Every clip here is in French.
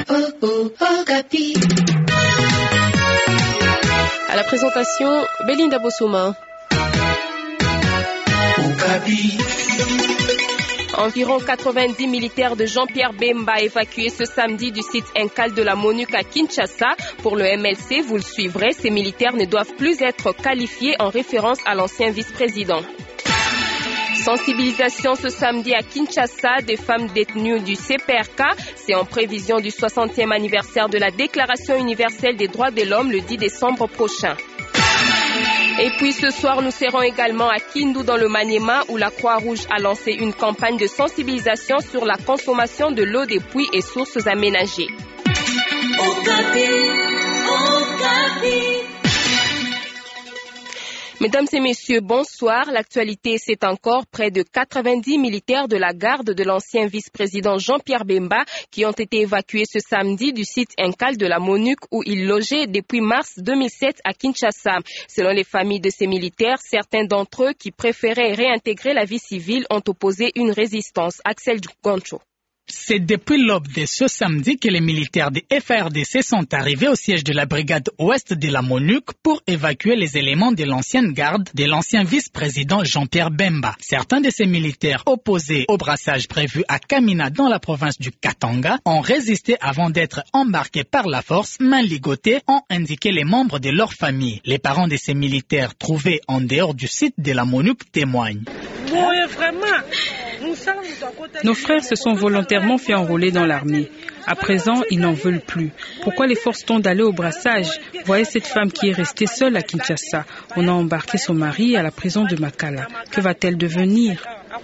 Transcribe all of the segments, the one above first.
À la présentation, Belinda Bossouma. Environ 90 militaires de Jean-Pierre Bemba évacués ce samedi du site Incal de la MONUC à Kinshasa. Pour le MLC, vous le suivrez, ces militaires ne doivent plus être qualifiés en référence à l'ancien vice-président. Sensibilisation ce samedi à Kinshasa des femmes détenues du CPRK. C'est en prévision du 60e anniversaire de la Déclaration universelle des droits de l'homme le 10 décembre prochain. Et puis ce soir, nous serons également à Kindu dans le Maniema où la Croix-Rouge a lancé une campagne de sensibilisation sur la consommation de l'eau des puits et sources aménagées. Mesdames et messieurs, bonsoir. L'actualité, c'est encore près de 90 militaires de la garde de l'ancien vice-président Jean-Pierre Bemba qui ont été évacués ce samedi du site Incal de la MONUC où ils logeaient depuis mars 2007 à Kinshasa. Selon les familles de ces militaires, certains d'entre eux qui préféraient réintégrer la vie civile ont opposé une résistance. Axel Goncho. C'est depuis l'aube de ce samedi que les militaires des FARDC sont arrivés au siège de la brigade ouest de la MONUC pour évacuer les éléments de l'ancienne garde de l'ancien vice-président Jean-Pierre Bemba. Certains de ces militaires opposés au brassage prévu à Kamina dans la province du Katanga ont résisté avant d'être embarqués par la force, main ligotée, ont indiqué les membres de leur famille. Les parents de ces militaires trouvés en dehors du site de la MONUC témoignent. Nos frères se sont volontairement fait enrôler dans l'armée. À présent, ils n'en veulent plus. Pourquoi les force-t-on d'aller au brassage? Voyez cette femme qui est restée seule à Kinshasa. On a embarqué son mari à la prison de Makala. Que va-t-elle devenir?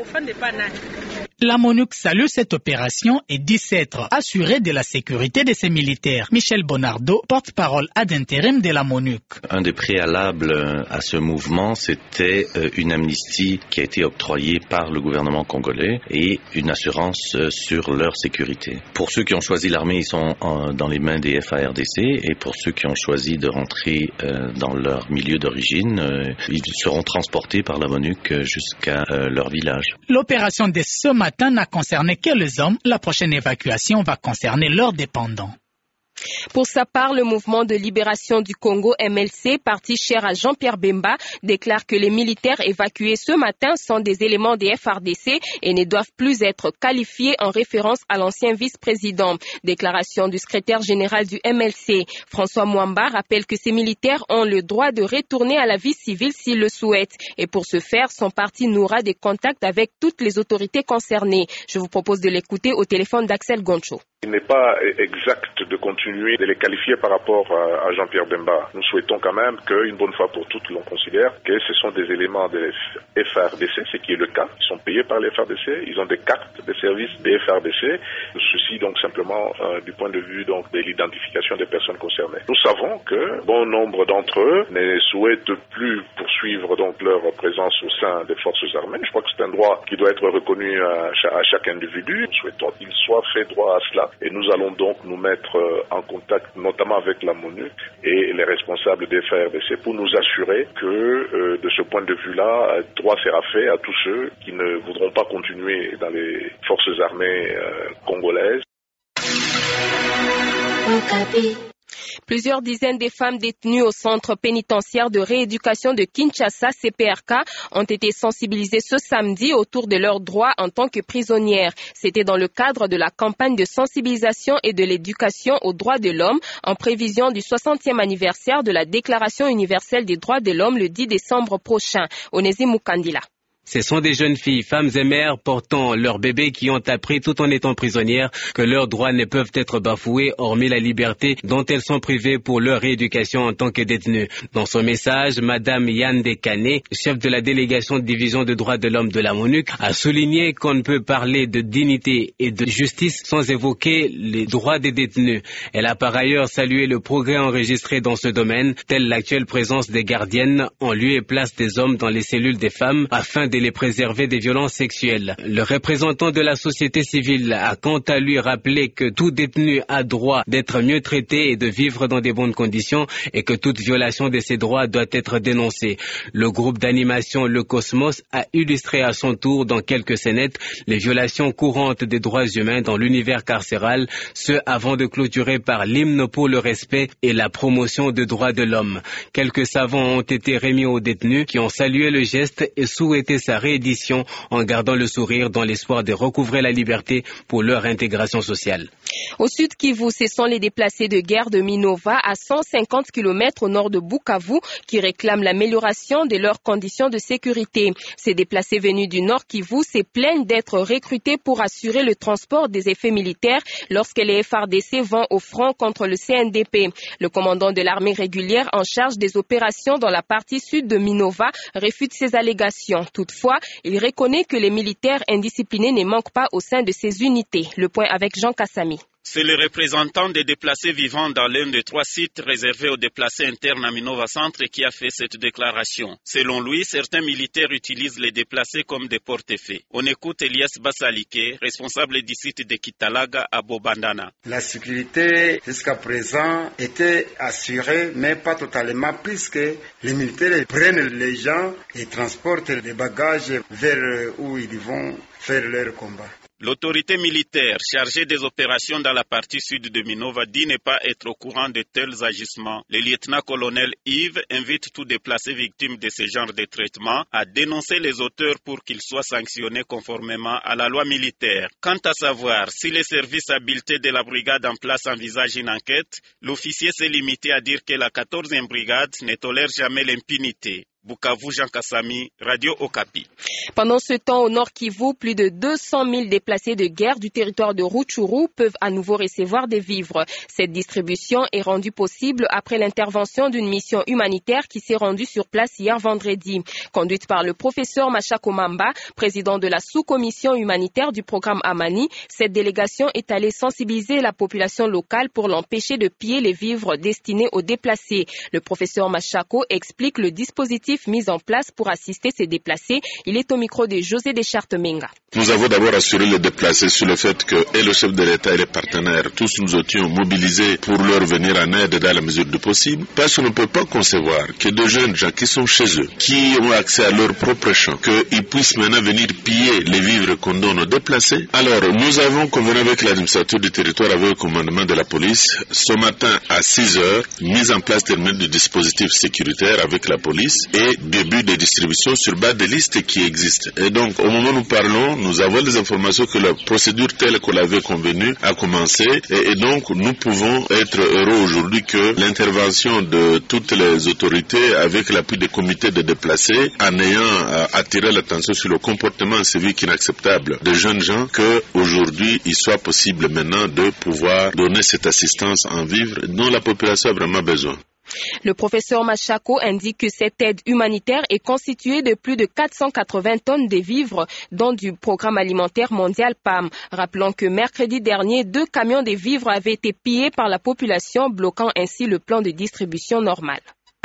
La MONUC salue cette opération et dit s'être assurée de la sécurité de ses militaires. Michel Bonardo, porte-parole ad intérim de la MONUC. Un des préalables à ce mouvement, c'était une amnistie qui a été octroyée par le gouvernement congolais et une assurance sur leur sécurité. Pour ceux qui ont choisi l'armée, ils sont dans les mains des FARDC et pour ceux qui ont choisi de rentrer dans leur milieu d'origine, ils seront transportés par la MONUC jusqu'à leur village. L'opération de ce matin n'a concerné que les hommes. La prochaine évacuation va concerner leurs dépendants. Pour sa part, le mouvement de libération du Congo MLC, parti cher à Jean-Pierre Bemba, déclare que les militaires évacués ce matin sont des éléments des FARDC et ne doivent plus être qualifiés en référence à l'ancien vice-président. Déclaration du secrétaire général du MLC. François Mwamba rappelle que ces militaires ont le droit de retourner à la vie civile s'ils le souhaitent. Et pour ce faire, son parti nouera des contacts avec toutes les autorités concernées. Je vous propose de l'écouter au téléphone d'Axel Goncho. Il n'est pas exact de continuer de les qualifier par rapport à Jean-Pierre Bemba. Nous souhaitons quand même qu'une bonne fois pour toutes, l'on considère que ce sont des éléments des FARDC, ce qui est le cas. Ils sont payés par les FARDC, ils ont des cartes de service des FARDC. Ceci donc simplement du point de vue donc de l'identification des personnes concernées. Nous savons que bon nombre d'entre eux ne souhaitent plus poursuivre donc leur présence au sein des forces armées. Je crois que c'est un droit qui doit être reconnu à chaque individu. Nous souhaitons qu'il soit fait droit à cela. Et nous allons donc nous mettre en contact notamment avec la MONUC et les responsables des FARDC pour nous assurer que de ce point de vue-là, droit sera fait à tous ceux qui ne voudront pas continuer dans les forces armées congolaises. Plusieurs dizaines de femmes détenues au centre pénitentiaire de rééducation de Kinshasa, CPRK, ont été sensibilisées ce samedi autour de leurs droits en tant que prisonnières. C'était dans le cadre de la campagne de sensibilisation et de l'éducation aux droits de l'homme en prévision du 60e anniversaire de la Déclaration universelle des droits de l'homme le 10 décembre prochain. Onésime Mukandila. Ce sont des jeunes filles, femmes et mères portant leurs bébés qui ont appris tout en étant prisonnières que leurs droits ne peuvent être bafoués hormis la liberté dont elles sont privées pour leur rééducation en tant que détenues. Dans son message, Madame Yann Dekane, chef de la délégation de division des droits de l'homme de la MONUC, a souligné qu'on ne peut parler de dignité et de justice sans évoquer les droits des détenus. Elle a par ailleurs salué le progrès enregistré dans ce domaine, telle l'actuelle présence des gardiennes en lieu et place des hommes dans les cellules des femmes afin et les préserver des violences sexuelles. Le représentant de la société civile a quant à lui rappelé que tout détenu a droit d'être mieux traité et de vivre dans de bonnes conditions et que toute violation de ces droits doit être dénoncée. Le groupe d'animation Le Cosmos a illustré à son tour dans quelques scénettes les violations courantes des droits humains dans l'univers carcéral, ce avant de clôturer par l'hymne pour le respect et la promotion des droits de l'homme. Quelques savants ont été remis aux détenus qui ont salué le geste et souhaité sa réédition en gardant le sourire dans l'espoir de recouvrer la liberté pour leur intégration sociale. Au sud Kivu, ce sont les déplacés de guerre de Minova à 150 km au nord de Bukavu qui réclament l'amélioration de leurs conditions de sécurité. Ces déplacés venus du nord Kivu se plaignent d'être recrutés pour assurer le transport des effets militaires lorsque les FARDC vont au front contre le CNDP. Le commandant de l'armée régulière en charge des opérations dans la partie sud de Minova réfute ces allégations. Toutefois, il reconnaît que les militaires indisciplinés ne manquent pas au sein de ces unités. Le point avec Jean Kassami. C'est le représentant des déplacés vivant dans l'un des 3 sites réservés aux déplacés internes à Minova Centre qui a fait cette déclaration. Selon lui, certains militaires utilisent les déplacés comme des porte-effets. On écoute Elias Bassalike, responsable du site de Kitalaga à Bobandana. La sécurité jusqu'à présent était assurée, mais pas totalement, puisque les militaires prennent les gens et transportent les bagages vers où ils vont faire leur combat. L'autorité militaire chargée des opérations dans la partie sud de Minova dit ne pas être au courant de tels agissements. Le lieutenant-colonel Yves invite tout déplacé victime de ce genre de traitement à dénoncer les auteurs pour qu'ils soient sanctionnés conformément à la loi militaire. Quant à savoir si les services habilités de la brigade en place envisagent une enquête, l'officier s'est limité à dire que la 14e brigade ne tolère jamais l'impunité. Bukavu, Jean Kassami, Radio Okapi. Pendant ce temps, au nord Kivu, plus de 200 000 déplacés de guerre du territoire de Rutshuru peuvent à nouveau recevoir des vivres. Cette distribution est rendue possible après l'intervention d'une mission humanitaire qui s'est rendue sur place hier vendredi. Conduite par le professeur Machako Mamba, président de la sous-commission humanitaire du programme Amani, cette délégation est allée sensibiliser la population locale pour l'empêcher de piller les vivres destinés aux déplacés. Le professeur Machako explique le dispositif mis en place pour assister ces déplacés. Il est au micro de José Deschartes-Menga. Nous avons d'abord assuré les déplacés sur le fait que et le chef de l'État et les partenaires, tous nous étions mobilisés pour leur venir en aide dans la mesure du possible, parce qu'on ne peut pas concevoir que de jeunes gens qui sont chez eux, qui ont accès à leur propre champ, qu'ils puissent maintenant venir piller les vivres qu'on donne aux déplacés. Alors, nous avons convenu avec l'administrateur du territoire, avec le commandement de la police, ce matin à 6 heures, mise en place de dispositifs sécuritaires avec la police et début de distribution sur base des listes qui existent. Et donc, au moment où nous parlons, nous avons les informations que la procédure telle qu'on l'avait convenue a commencé et donc nous pouvons être heureux aujourd'hui que l'intervention de toutes les autorités avec l'appui des comités de déplacés en ayant attiré l'attention sur le comportement civique inacceptable des jeunes gens qu'aujourd'hui il soit possible maintenant de pouvoir donner cette assistance en vivres dont la population a vraiment besoin. Le professeur Machako indique que cette aide humanitaire est constituée de plus de 480 tonnes de vivres, dont du programme alimentaire mondial PAM. Rappelons que mercredi dernier, 2 camions de vivres avaient été pillés par la population, bloquant ainsi le plan de distribution normal.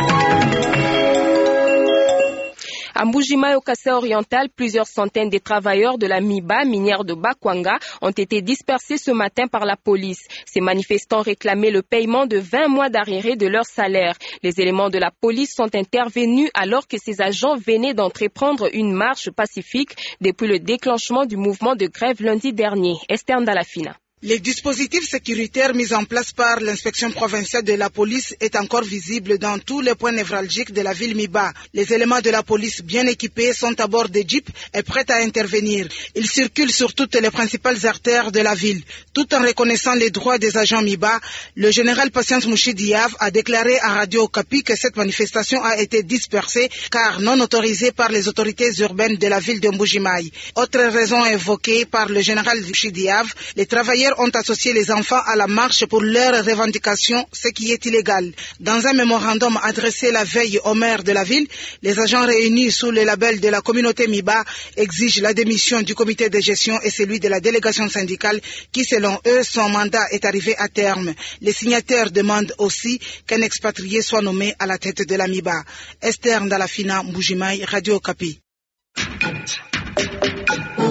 À Mbujimai, au Kassai oriental, plusieurs centaines de travailleurs de la MIBA, minière de Bakwanga, ont été dispersés ce matin par la police. Ces manifestants réclamaient le paiement de 20 mois d'arriérés de leur salaire. Les éléments de la police sont intervenus alors que ces agents venaient d'entreprendre une marche pacifique depuis le déclenchement du mouvement de grève lundi dernier. Esther Ndalafina. Les dispositifs sécuritaires mis en place par l'inspection provinciale de la police est encore visible dans tous les points névralgiques de la ville Miba. Les éléments de la police bien équipés sont à bord des jeeps et prêts à intervenir. Ils circulent sur toutes les principales artères de la ville. Tout en reconnaissant les droits des agents Miba, le général Patience Mouchidiav a déclaré à Radio Okapi que cette manifestation a été dispersée car non autorisée par les autorités urbaines de la ville de Mbujimai. Autre raison évoquée par le général Mouchidiav, les travailleurs ont associé les enfants à la marche pour leurs revendications, ce qui est illégal. Dans un mémorandum adressé la veille au maire de la ville, les agents réunis sous le label de la communauté MIBA exigent la démission du comité de gestion et celui de la délégation syndicale qui, selon eux, son mandat est arrivé à terme. Les signataires demandent aussi qu'un expatrié soit nommé à la tête de la MIBA. Esther Ndalafina, Mbujimai, Radio Okapi.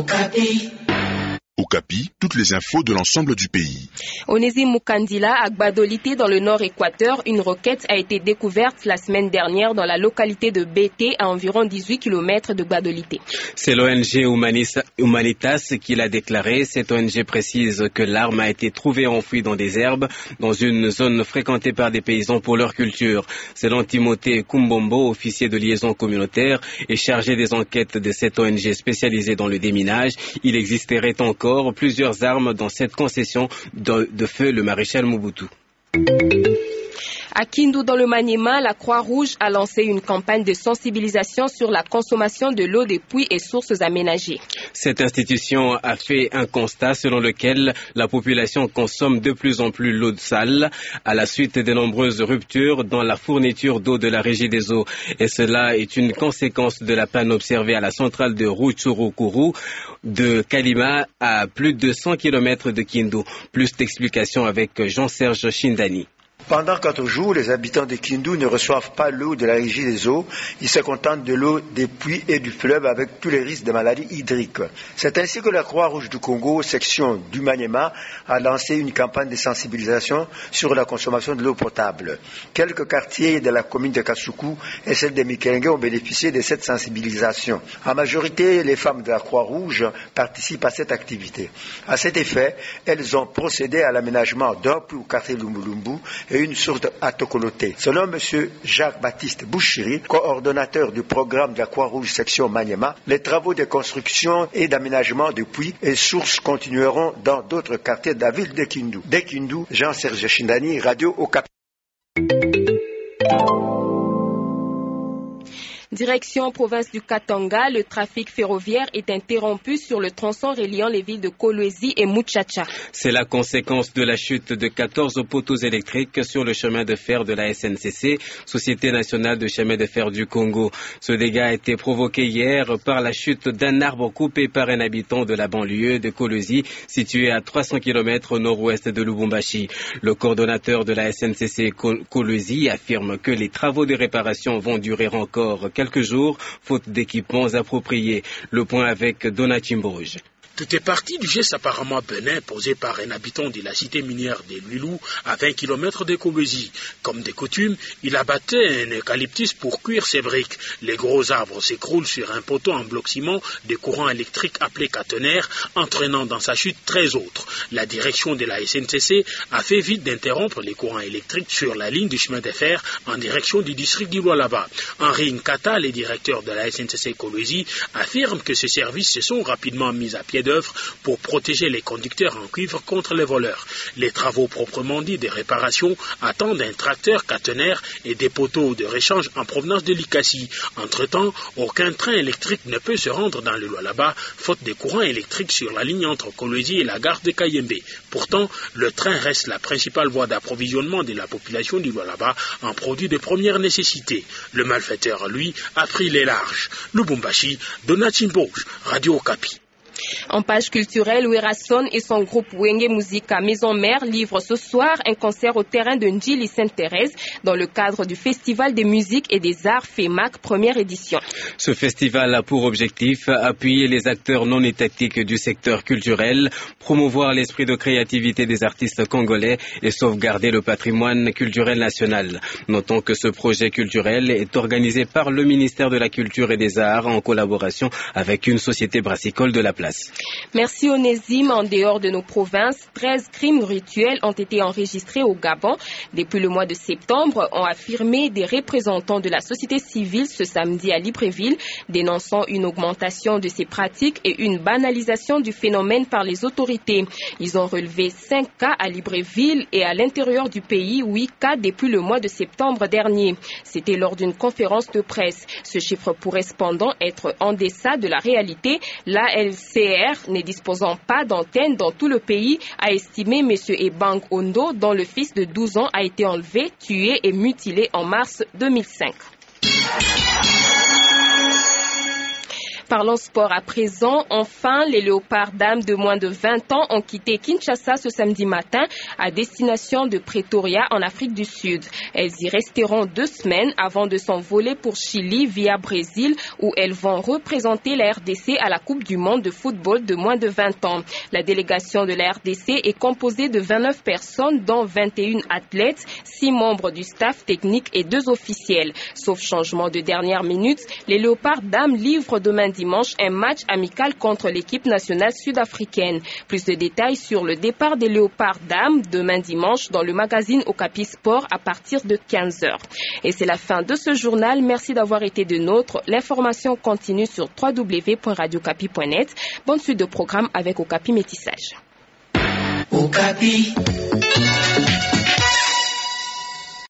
Okapi, toutes les infos de l'ensemble du pays. Onésime Mukandila, à Gbadolité, dans le nord-équateur, une roquette a été découverte la semaine dernière dans la localité de Bété, à environ 18 km de Gbadolité. C'est l'ONG Humanitas qui l'a déclaré. Cette ONG précise que l'arme a été trouvée enfouie dans des herbes, dans une zone fréquentée par des paysans pour leur culture. Selon Timothée Kumbombo, officier de liaison communautaire et chargé des enquêtes de cette ONG spécialisée dans le déminage, il existerait encore plusieurs armes dans cette concession de feu le maréchal Mobutu. À Kindu, dans le Maniema, la Croix-Rouge a lancé une campagne de sensibilisation sur la consommation de l'eau des puits et sources aménagées. Cette institution a fait un constat selon lequel la population consomme de plus en plus l'eau sale à la suite de nombreuses ruptures dans la fourniture d'eau de la Régie des eaux. Et cela est une conséquence de la panne observée à la centrale de Rutshurukuru de Kalima à plus de 100 km de Kindu. Plus d'explications avec Jean-Serge Shindani. Pendant 4 jours, les habitants de Kindu ne reçoivent pas l'eau de la Régie des eaux. Ils se contentent de l'eau des puits et du fleuve avec tous les risques de maladies hydriques. C'est ainsi que la Croix-Rouge du Congo, section du Maniema, a lancé une campagne de sensibilisation sur la consommation de l'eau potable. Quelques quartiers de la commune de Kasuku et celle de Mikenge ont bénéficié de cette sensibilisation. En majorité, les femmes de la Croix-Rouge participent à cette activité. À cet effet, elles ont procédé à l'aménagement d'un puits au quartier Lumbulumbu et une source à Tokoloté. Selon M. Jacques-Baptiste Bouchiri, coordonnateur du programme de la Croix-Rouge section Maniema, les travaux de construction et d'aménagement de puits et sources continueront dans d'autres quartiers de la ville de Kindu. De Kindu, Jean-Serge Shindani, Radio Okapi. Direction province du Katanga, le trafic ferroviaire est interrompu sur le tronçon reliant les villes de Kolwezi et Muchacha. C'est la conséquence de la chute de 14 poteaux électriques sur le chemin de fer de la SNCC, Société nationale de chemin de fer du Congo. Ce dégât a été provoqué hier par la chute d'un arbre coupé par un habitant de la banlieue de Kolwezi, située à 300 km au nord-ouest de Lubumbashi. Le coordonnateur de la SNCC Kolwezi affirme que les travaux de réparation vont durer encore quelques jours, faute d'équipements appropriés. Le point avec Donatien Bourges. Tout est parti du geste apparemment bénin posé par un habitant de la cité minière de Lulou à 20 km de Kolwezi. Comme de coutume, il abattait un eucalyptus pour cuire ses briques. Les gros arbres s'écroulent sur un poteau en bloc ciment de courant électrique appelé caténaire, entraînant dans sa chute 13 autres. La direction de la SNCC a fait vite d'interrompre les courants électriques sur la ligne du chemin de fer en direction du district du Lualaba. Henri Nkata, le directeur de la SNCC Kolwezi, affirme que ces services se sont rapidement mis à pied d'œuvre pour protéger les conducteurs en cuivre contre les voleurs. Les travaux proprement dits de réparation attendent un tracteur caténaire et des poteaux de réchange en provenance de l'Ikassi. Entre-temps, aucun train électrique ne peut se rendre dans le Lualaba, faute de courant électrique sur la ligne entre Kolwezi et la gare de Kayembe. Pourtant, le train reste la principale voie d'approvisionnement de la population du Lualaba en produits de première nécessité. Le malfaiteur, lui, a pris les larges. Lubumbashi, Donatien Bourges, Radio Okapi. En page culturelle, Werason et son groupe Wenge Musica Maison Mère livrent ce soir un concert au terrain de Njili Sainte-Thérèse dans le cadre du Festival des musiques et des arts FEMAC première édition. Ce festival a pour objectif appuyer les acteurs non étatiques du secteur culturel, promouvoir l'esprit de créativité des artistes congolais et sauvegarder le patrimoine culturel national. Notons que ce projet culturel est organisé par le ministère de la Culture et des Arts en collaboration avec une société brassicole de la place. Merci Onésime. En dehors de nos provinces, 13 crimes rituels ont été enregistrés au Gabon. Depuis le mois de septembre, ont affirmé des représentants de la société civile ce samedi à Libreville, dénonçant une augmentation de ces pratiques et une banalisation du phénomène par les autorités. Ils ont relevé 5 cas à Libreville et à l'intérieur du pays, 8 cas depuis le mois de septembre dernier. C'était lors d'une conférence de presse. Ce chiffre pourrait cependant être en deçà de la réalité. La LCR, ne disposant pas d'antenne dans tout le pays, a estimé M. Ebang Ondo, dont le fils de 12 ans a été enlevé, tué et mutilé en mars 2005. Parlons sport à présent. Enfin, les léopards dames de moins de 20 ans ont quitté Kinshasa ce samedi matin à destination de Pretoria en Afrique du Sud. Elles y resteront 2 semaines avant de s'envoler pour Chili via Brésil où elles vont représenter la RDC à la Coupe du monde de football de moins de 20 ans. La délégation de la RDC est composée de 29 personnes dont 21 athlètes, 6 membres du staff technique et 2 officiels. Sauf changement de dernière minute, les léopards dames livrent demain dimanche un match amical contre l'équipe nationale sud-africaine. Plus de détails sur le départ des léopards dames demain dimanche dans le magazine Okapi Sport à partir de 15h. Et c'est la fin de ce journal. Merci d'avoir été de nôtres. L'information continue sur www.radiocapi.net. Bonne suite de programme avec Okapi Métissage. Okapi.